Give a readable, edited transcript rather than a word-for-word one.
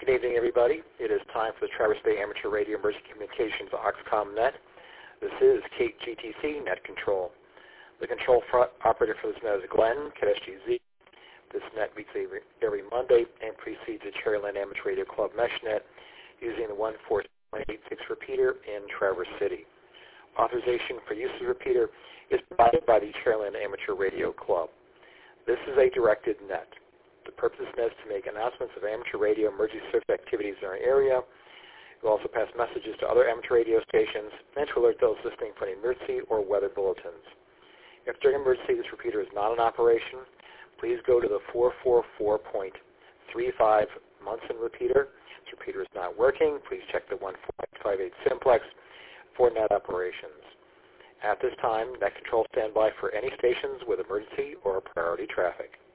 Good evening, everybody. It is time for the Traverse Bay Amateur Radio Emergency Communications Oxcom Net. This is KGTC Net Control. The control operator for this net is Glenn, KSGZ. This net meets every Monday and precedes the Cherryland Amateur Radio Club MeshNet using the 14186 repeater in Traverse City. Authorization for use of the repeater is provided by the Cherryland Amateur Radio Club. This is a directed net. The purpose of this net is to make announcements of amateur radio emergency service activities in our area. It will also pass messages to other amateur radio stations and to alert those listening for an emergency or weather bulletins. If during an emergency this repeater is not in operation, please go to the 444.35 Munson repeater. This repeater is not working. Please check the 1458 simplex for net operations. At this time, net control standby for any stations with emergency or priority traffic.